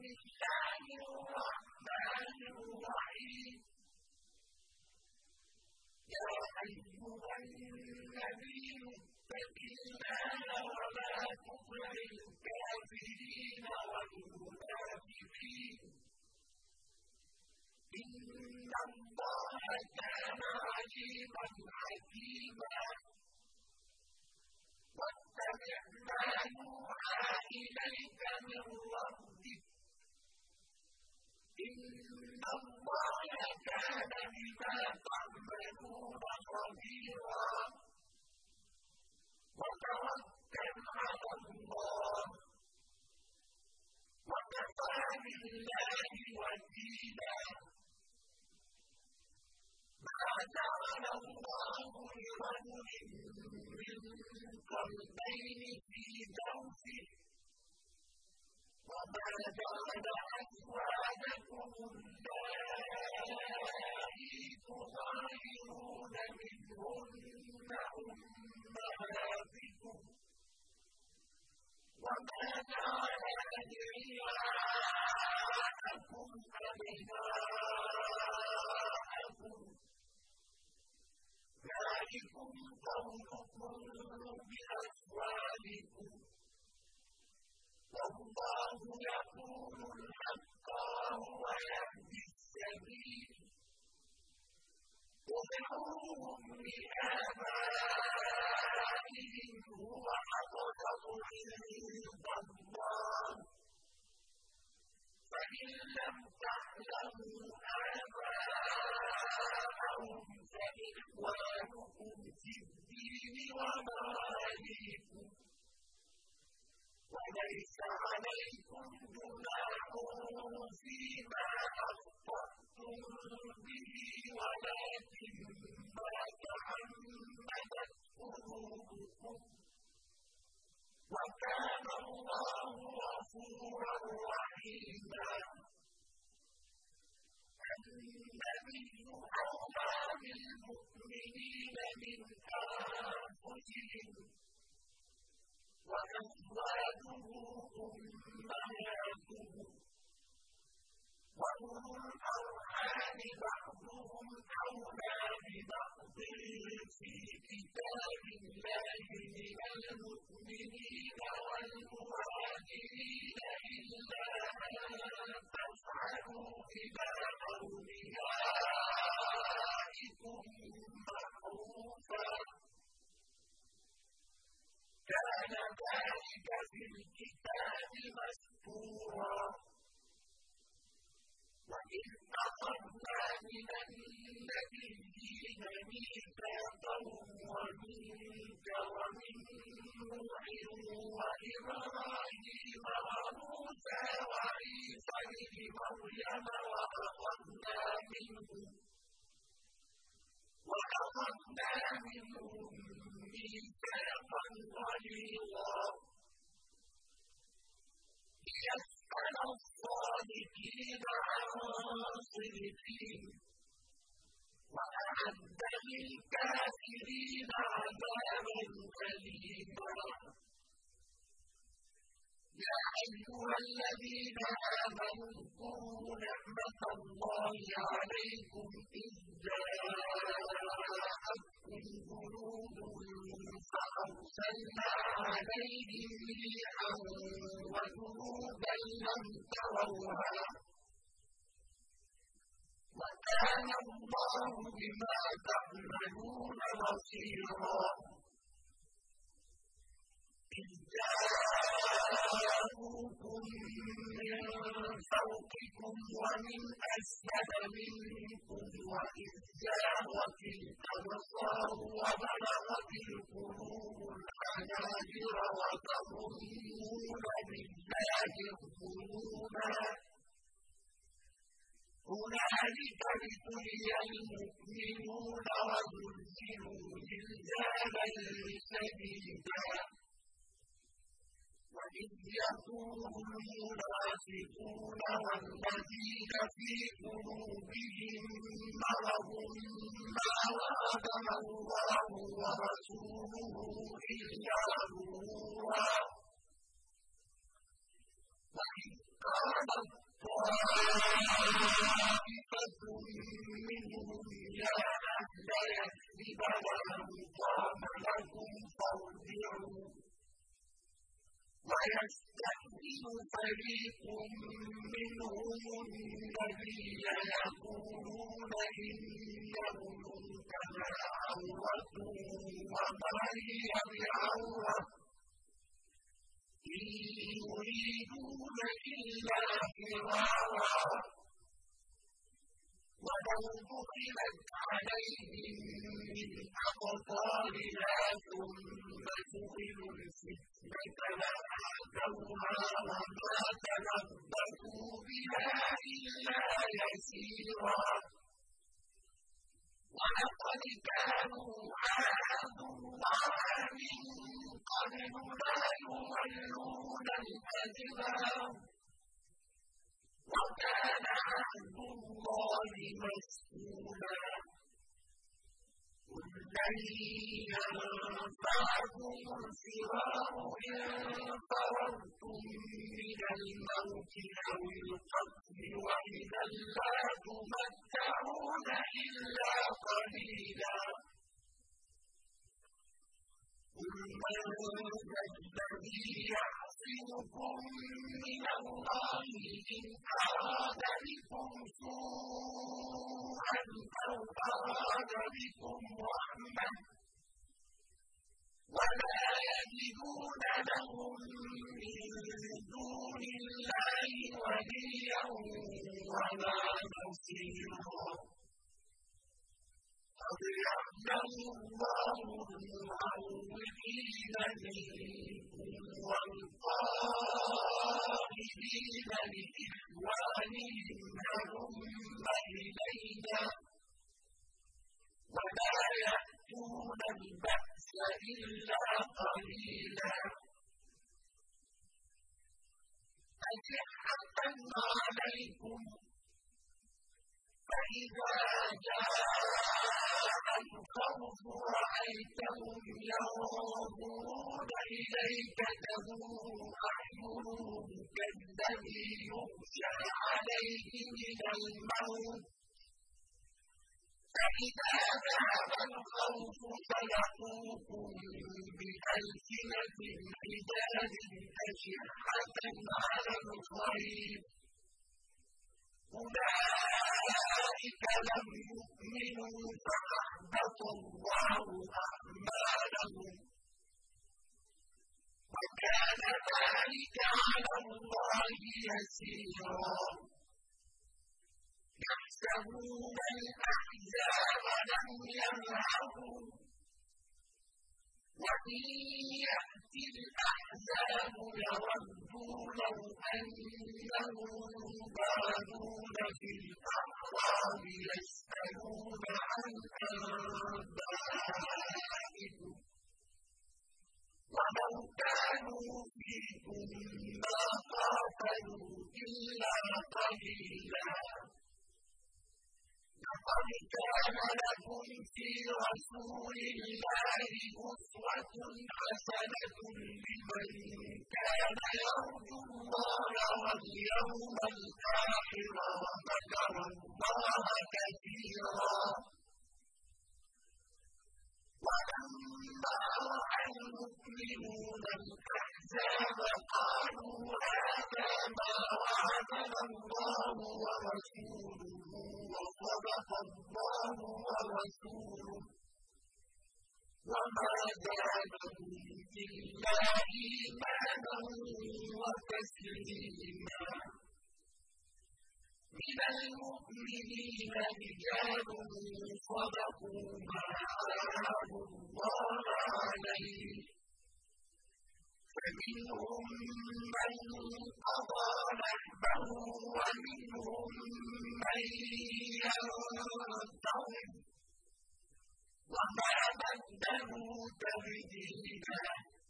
الله الرحمن الرحيم يا أيها النبي اتق الله ولا تطع الكافرين والمنافقين إن الله كان عليما حكيما واتبع ما يوحى إليك من ربك إن الله كان بما تعملون خبيرا وتوكل على الله وكفى بالله وكيلا ما جعل الله لرجل من قلبين في جوفه وما جعل أزواجكم اللائي تظاهرون منهن أمهاتكم وما جعل أدعياءكم أبناءكم ذلكم قولكم بأفواهكم والله يقول الحق وهو يهدي السبيل ادعوهم لآبائهم هو أقسط عند الله فإن لم تعلموا آباءهم فإخوانكم في الدين ومواليكم وليس عليكم جناح فيما أخطأتم به ولكن ما تعمدت قلوبكم وكان الله غفورا رحيما النبي أولى بالمؤمنين من أنفسهم وأزواجه أمهاتهم وأولو الأرحام بعضهم أولى ببعض في كتاب الله من المؤمنين والمهاجرين إلا أن تفعلوا إلى أوليائكم معروفا كان ذلك في الكتاب مسطورا وإذ أخذنا من النبيين ميثاقهم ومنك ومن نوح وإبراهيم وموسى وعيسى ابن مريم وأخذنا منهم ميثاقا غليظا ليسأل الصادقين عن صدقهم وأعد للكافرين عذابا أليما يا أيها الذين آمنوا اذكروا نعمة الله عليكم إذ جاءتكم جنود فأرسلنا عليهم ريحا وجنودا لم تروها وكان الله بما تعملون بصيرا إذ جاءوكم من فوقكم ومن أسفل منكم وإذ زاغت الأبصار وبلغت القلوب الحناجر وتظنون بالله الظنونا هنالك ابتلي المؤمنون وزلزلوا زلزالا شديدا وإذ يقول المنافقون والذين في قلوبهم مرض ما وعدنا الله ورسوله إلا غرورا وإذ قالت طائفة منهم يا أهل يثرب لا مقام لكم فارجعوا ويستأذن فريق منهم النبي يقولون إن بيوتنا عورة وما هي بعورة إن يريدون إلا فرارا ولو دخلت عليهم من أقطارها ثم دخلوا الفتنة لآتوها وما تلبثوا بها إلا يسيرا ولقد كانوا عاهدوا الله من قبل لا يولون الأدبار وكان عهد الله مسؤولا قل لن ينفعكم الفرار إن فررتم من الموت أو القتل وإذا لا تمتعون إلا قليلا قل من ذا الذي يعصمكم من الله إن أراد بكم سوءا أو أراد بكم رحمة ولا يجدون لهم من دون الله وليا ولا نصيرا قد يعلم الله المعوقين منكم والقائلين لإخوانهم هلم إلينا ولا يأتون البأس إلا قليلا أشحة عليكم فإذا جاء الخوف رأيتهم ينظرون إليك تدور أعينهم كالذي يغشى عليه من الموت فإذا ذهب الخوف سلقوكم بألسنة حداد أشحة على الخير أولئك لم يؤمنوا فأحبط الله أعمالهم وكان ذلك على الله يسيرا يحسبون الأحزاب لم يذهبوا وإن يأتي الأحزاب يودوا لو أنهم بادون في الأعراب يسألون عن أنبائكم ولو كانوا فيكم ما قاتلوا إلا قليلا لقد كان لكم في رسول الله أسوة حسنة لمن كان يرجو الله واليوم الآخر وذكر الله كثيرا ولما رأى المؤمنون الأحزاب قالوا هذا ما وعدنا الله ورسوله وصدق الله ورسوله وما زادهم إلا إيمانا وتسليما من المؤمنين رجال صدقوا ما عاهدوا الله عليه فمنهم من قضى نحبه ومنهم من ينتظر وما بدلوا تبديلا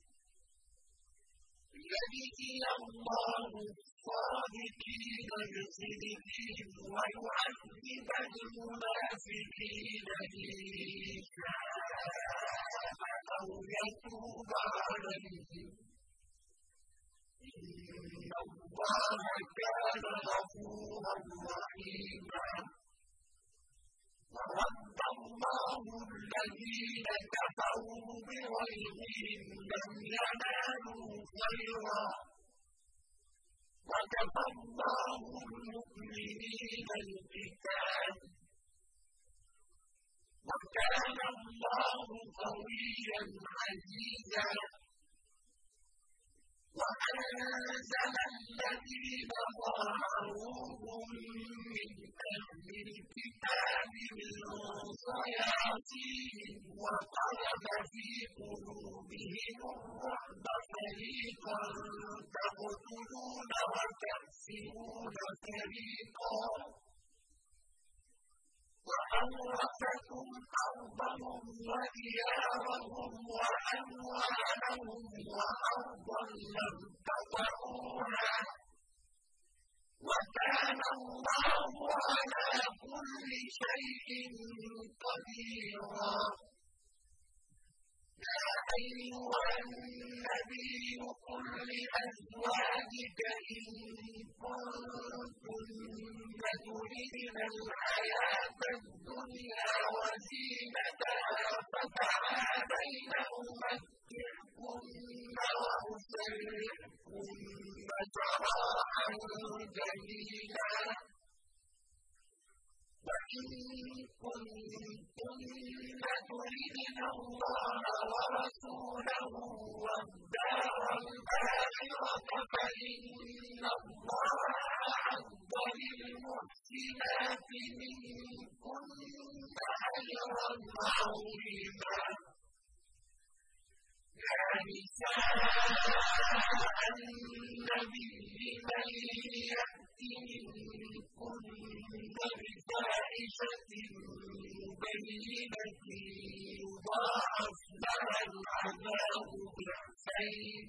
ليجزي الله الصادقين بصدقهم ويعذب المنافقين إن شاء أو يتوب عليهم إن الله كان كان غفورا رحيما ورد الله الذين كفروا بغيظهم لم ينالوا خيرا وكفى الله المؤمنين القتال وكان الله قويا عزيزا وأنزل الذين ظاهروهم من أهل الكتاب من صياصيهم وقذف في قلوبهم الرعب فريقا تقتلون وتأسرون فريقا وأورثكم أرضهم وديارهم وأموالهم وأرضا لم تطئوها وكان الله على كل شيء قديرا يا أيها النبي قل لأزواجك إن كنتن تردن الحياة الدنيا وزينتها فتعالين أمتعكن وأسرحكن سراحا جميلا وإن كنتن تردن الله ورسوله والدار الآخرة فإن الله أعد للمحسنات منكن أجرا عظيما يا نساء النبي من يأت منكن بفاحشة مبينة يضاعف لها العذاب ضعفين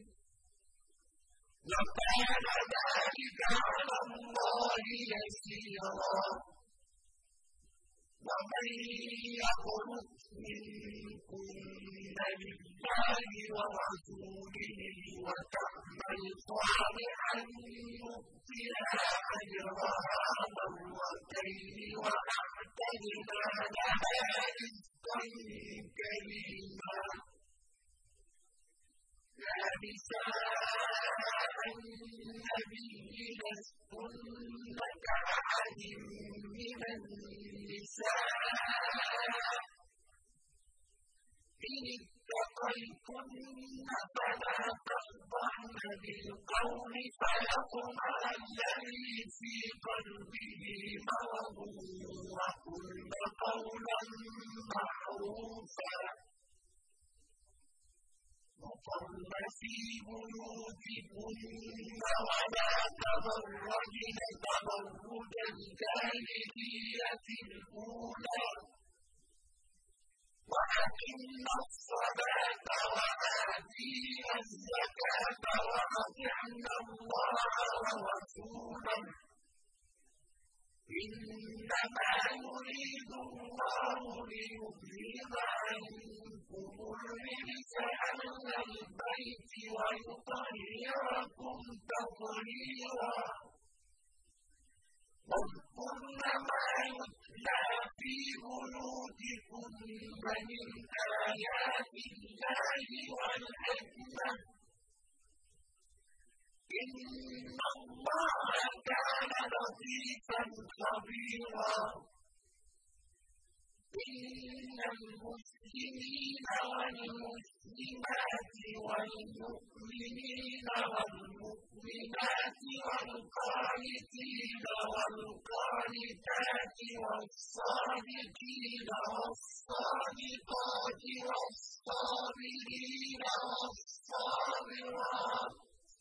وكان ذلك على الله يسيرا ومن يقنط منكن لله ورسوله وتعمل صالحا نؤتها أجرها مرتين وأعتدنا لها رزقا كريما يا نساء النبي لستن كأحد من النساء إن اتقيتن فلا تخضعن بالقول فيطمع الذي في قلبه مرض وقلن قولا معروفا وقرن في بيوتكن ولا تبرجن تبرج الجاهلية الأولى وأقمنا الصلاة وآتينا الزكاة وأطعنا الله ورسوله إنما يريد الله ليذهب عنكم الرجس أهل البيت ويطهركم تطهيرا واذكرن ما يتلى في بيوتكن من آيات الله والحكمة إن الله كان لطيفا خبيرا إن المسلمين والمسلمات والمؤمنين والمؤمنات والقانتين والقانتات والصادقين والصادقات والصابرين والصابرات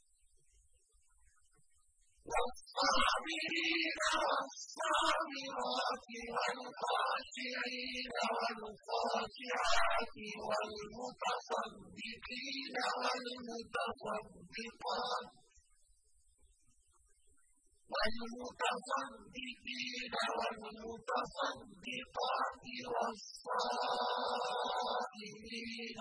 والصابرين والصابرات والخاشعين والخاشعات والمتصدقين والمتصدقات والمتصدقات والصائمين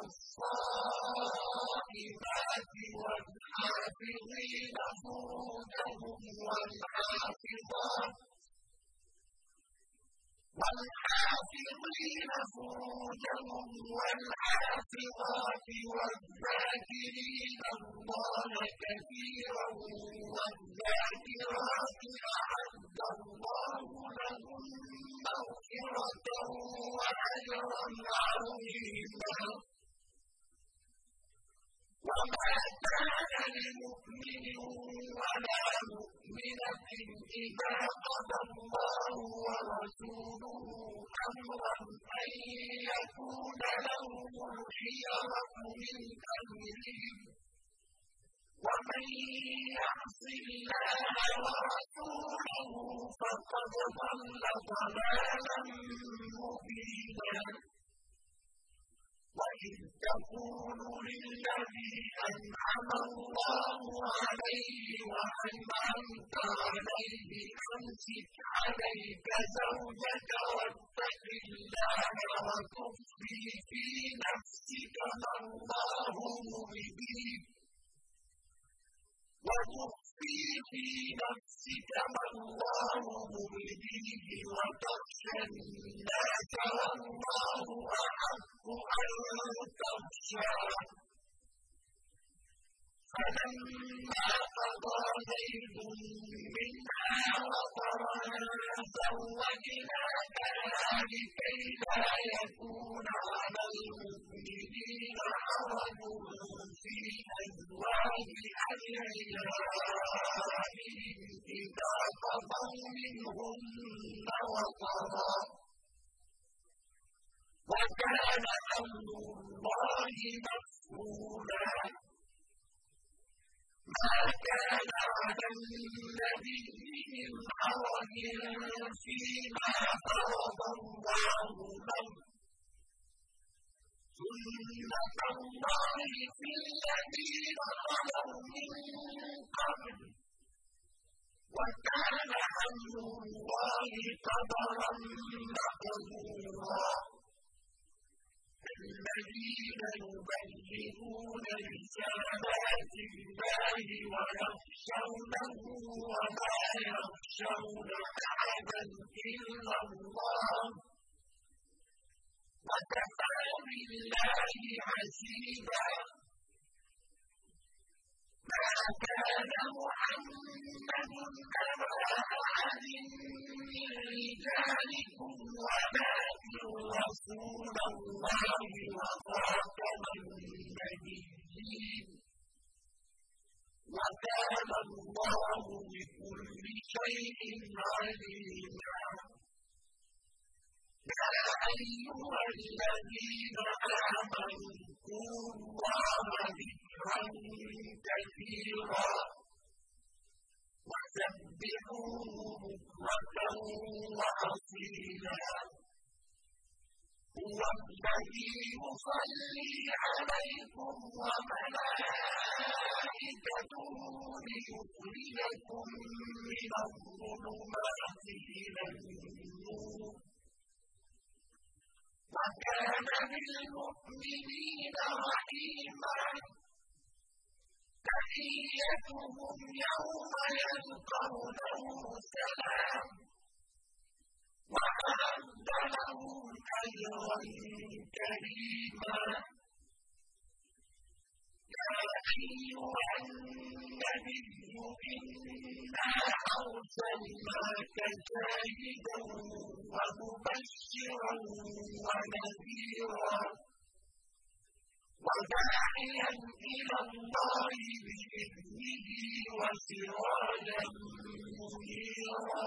والصائمات والحافظين فروجهم والحافظات والذاكرين الله كثيرا والذاكرات أعد الله لهم مغفرة وأجرا عظيما. وما كان لمؤمن ولا مؤمنة إذا قضى الله ورسوله أمرا أن يكون لهم الخيرة من أمرهم ومن يعص الله ورسوله فقد ضل ضلالا مبينا. وإذ تقول للذي أنعم الله عليه وأنعمت عليه أمسك عليك زوجك واتق الله وتخفي في نفسك ما الله مبديه وتخشى الناس والله أحق أن تخشاه. فلما قضى زيد منها وطرا زوجناكها لكي لا يكون على المؤمنين حرج في أزواج أدعيائهم إذا قضوا منهن وطرا وكان أمر الله مفعولا. ما كان على النبي من حرج فيما فرض الله له سنة الله في الذين خلوا من قبل وكان أمر الله قدرا مقدورا. الذين يبلغون رسالات الله ويخشونه ولا يخشون أحدا إلا الله وكفى بالله حسيبا. ما كان محمد أبا أحد من رجالكم ولكن رسول الله وخاتم النبيين وكان الله بكل شيء عليما. يا أيها الذين آمنوا اذكروا الله ذكرا كثيرا وسبحوه بكرة وأصيلا. هو الذي يصلي عليكم وملائكته ليخرجكم من الظلمات إلى النور وكان بالمؤمنين رحيما. تحيتهم يوم يلقونه سلام وأعد لهم أجرا كريما. يا أيها النبي إنا أرسلناك شاهدا ومبشرا ونذيرا وداعيا إلى الله بإذنه وسراجا منيرا.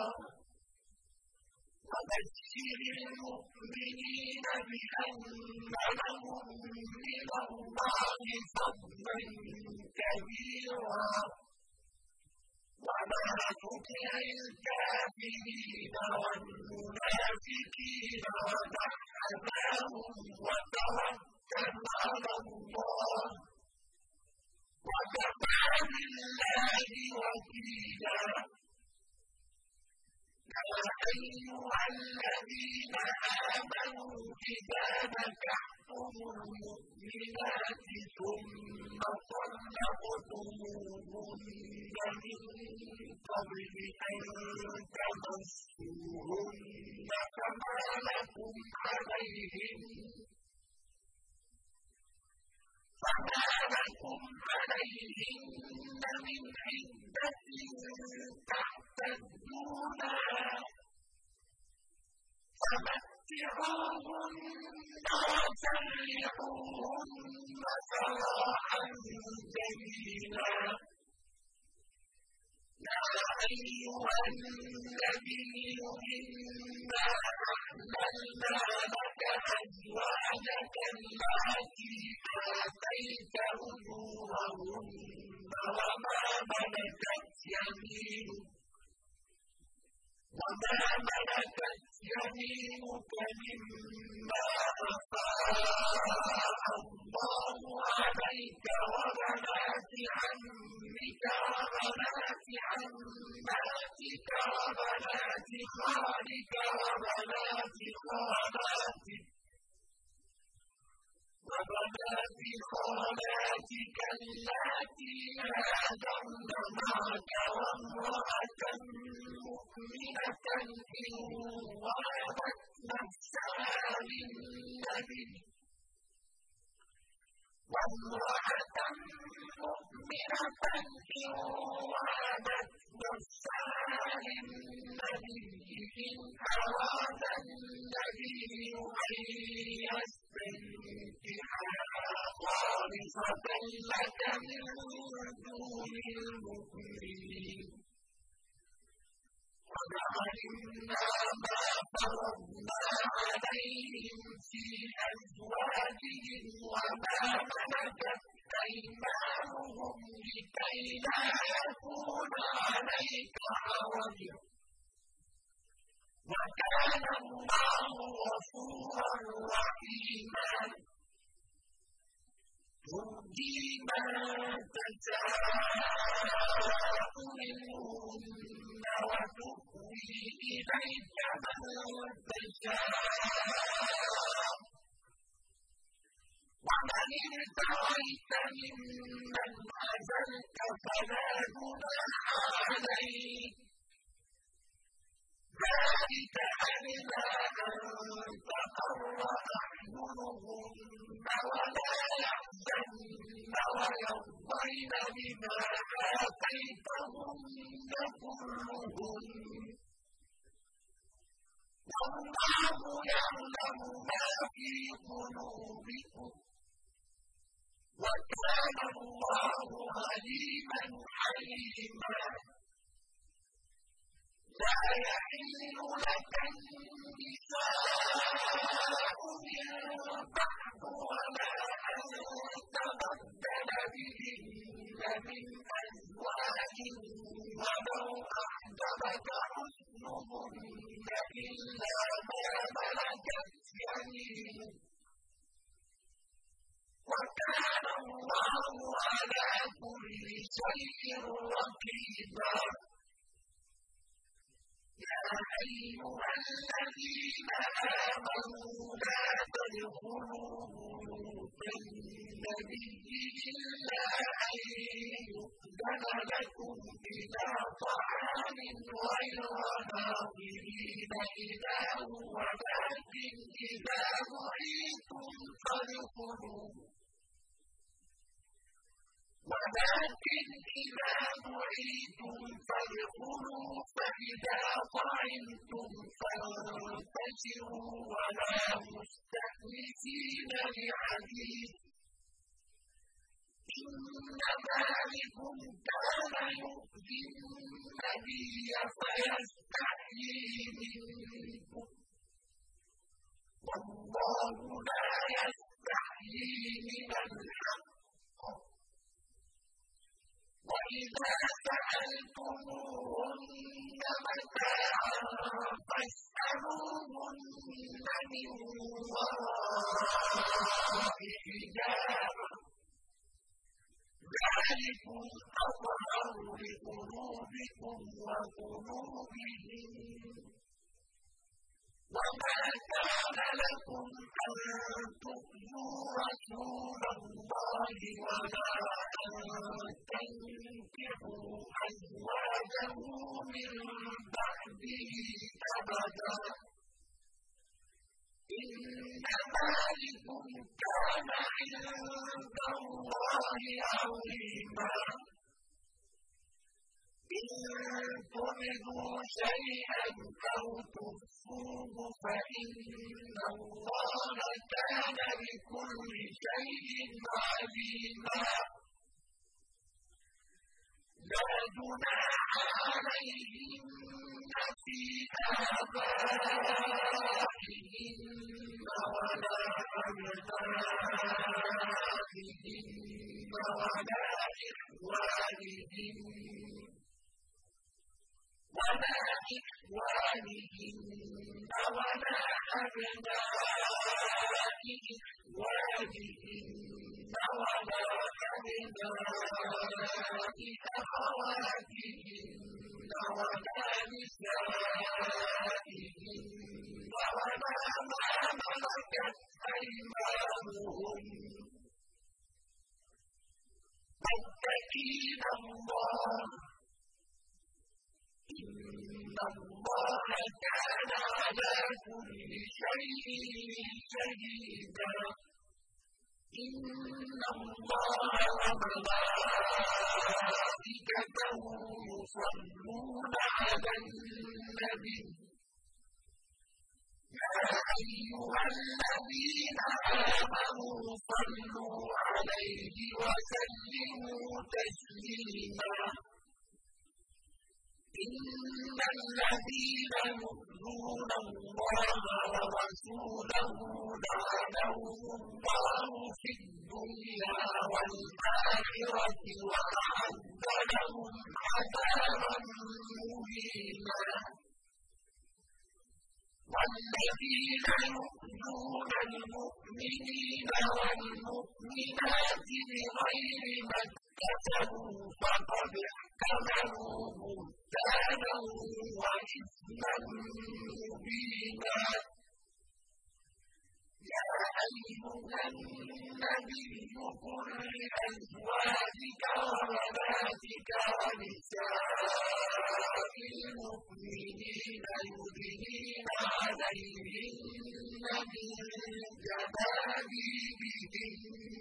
وبشر المؤمنين بأن لهم من الله فضلا كبيرا ولا تطع الكافرين والمنافقين ودع أذاهم وتوكل على الله وكفى بالله وكيلا. يا أيها الذين آمنوا إذا نكحتم المؤمنات ثم طلقتموهن من قبل أن تمسوهن فما لكم عليهن من عدة تعتدونها فمتعوهن وسرحوهن سراحا جميلا يا أيها النبي إنا أحللنا لك أزواجك اللاتي آتيت أجورهن وما ملكت يمينك مما أفاء الله عليك وبنات عمك وبنات عماتك وبنات خالك وبنات خالاتك اللاتي هاجرن معك وامرأة مؤمنة إن وهبت نفسها للنبي إن أراد النبي أن يستنكحها خالصة لك من دون المؤمنين قد علمنا ما فرضنا عليهم في أزواجهم وما ملكت أيمانهم لكي لا يكون عليك حرج وكان الله غفورا رحيما ترجي من تشاء منهن وتؤوي إليك من تشاء ومن ابتغيت ممن عزلت فلا جناح عليك ذلك أدنى أن تقر أعينهن ولا يحزن ويرضين بما آتيتهن كلهن والله يعلم ما في قلوبكم وكان الله عليما حليما لا يحل لك النساء من بعد ولا أن تبدل بهن من أزواج ولو أعجبك حسنهن إلا ما ملكت يمينك وكان الله على كل شيء رقيبا يا أيها الذين آمنوا لا تدخلوا بيوت النبي إلا أن يؤذن لكم إلى طعام غير ناظرين إناه ولكن إذا دعيتم فادخلوا فإذا طعمتم فانتشروا ولا مستأنسين لحديث إن ذلكم كان يؤذي النبي فيستحيي منكم والله لا يستحيي من الحق وإذا سألتموهن متاعا فاسألوهن من وراء حجاب ذلكم أطهر لقلوبكم وقلوبهم وما كان لكم أن تؤذوا رسول الله ولا أن تنكحوا أزواجه من بعده أبدا إن ذلكم كان عند الله عظيما إن تبدوا شيئا أو تخفوه فإن الله كان بكل شيء عليما لا جناح عليهن في آبائهن ولا أبنائهن ولا إخوانهن ولا أبناء إخوانهن ولا أبناء أخواتهن ولا نسائهن ولا ما ملكت أيمانهم واتقين الله إن الله كان على كل شيء شهيدا إن الله وملائكته يصلون على النبي يا أيها الذين آمنوا صلوا عليه وسلموا تسليما إن الذين يؤذون الله ورسوله لعنهم الله في الدنيا والآخرة وأعد لهم عذابا مهينا والذين يؤذون المؤمنين والمؤمنات بغير ما اكتسبوا فقد احتملوا بهتانا وإثما مبينا يا أيها النبي قل لأزواجك وبناتك ونساء المؤمنين يدنين عليهن من جلابيبهن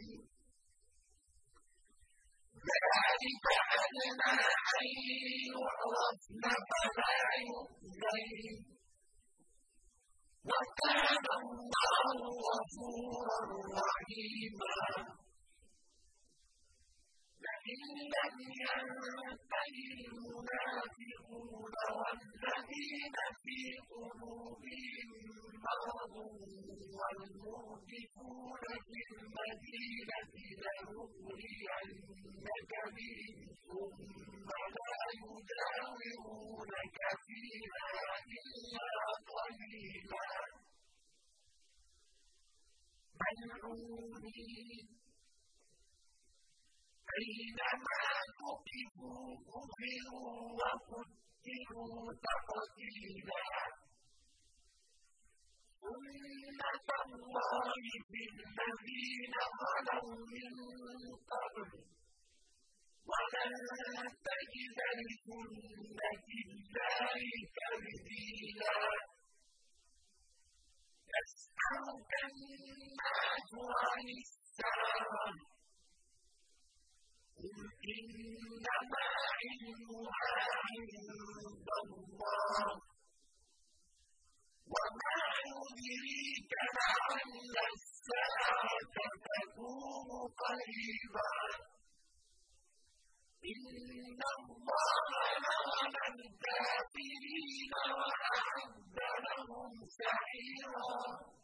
ذلك أدنى أن يعرفن فلا يؤذين وكان الله غفورا رحيما لئن لم ينته المنافقون والذين في قلوبهم مرض والمرجفون في المدينة لنغرينك بهم ثم لا يجاورونك فيها إلا قليلا ملعونين أينما ثقفوا أخذوا وقتلوا تقتيلا سنة الله في الذين خلوا من قبل ولن تجد لسنة الله تبديلا يسألك الناس عن الساعة قل إنما علمها عند الله وما يدريك لعل الساعة تكون قريبا إن الله لعن الكافرين وأعد لهم سعيرا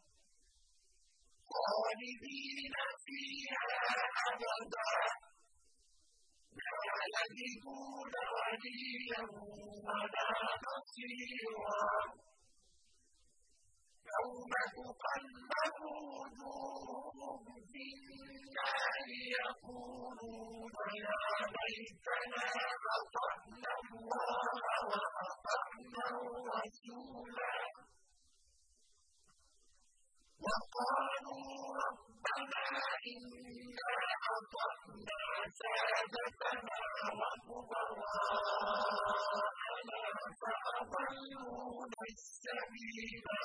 خالدين فيها أبدا لا يجدون وليا ولا نصيرا يوم تقلب وجوههم في النار يقولون يا ليتنا أطعنا الله وأطعنا الرسولا وقالوا ربنا إنا أطعنا سادتنا وكبراءنا فأضلونا السبيلا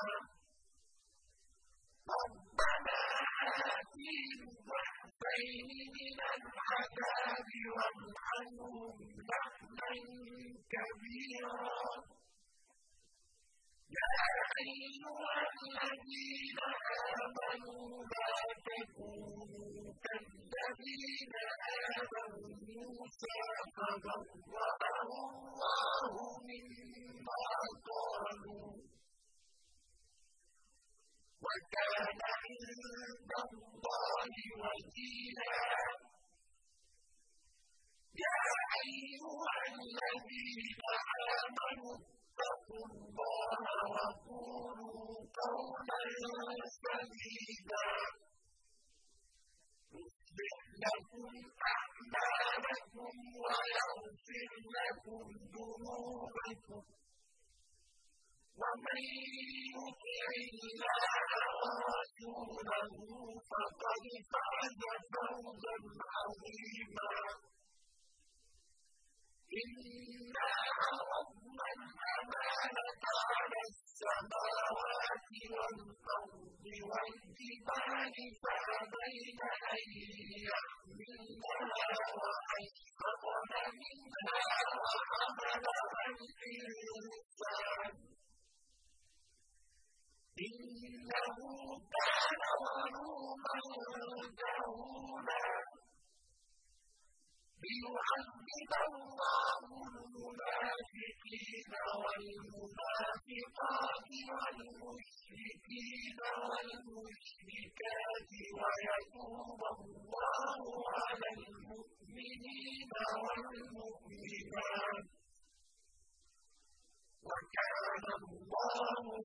ربنا آتهم ضعفين من العذاب والعنهم لعنا كبيرا يا أيها الذين آمنوا لا تكونوا كالذين آذوا موسى فبرأه الله مما قالوا وكان عند الله وجيها يا أيها الذين آمنوا اتقوا الله وقولوا قولا سديدا يصلح لكم أعمالكم ويغفر لكم ذنوبكم ومن يطع الله ورسوله فقد فاز فوزا عظيما إنا عرضنا الأمانة على السماوات والأرض والجبال فأبين أن يحملنها وأشفقن منها وحملها الإنسان إنه كان ظلوما جهولا ليعذب الله المنافقين والمنافقات والمشركين والمشركات ويتوب الله على المؤمنين والمؤمنات وكان الله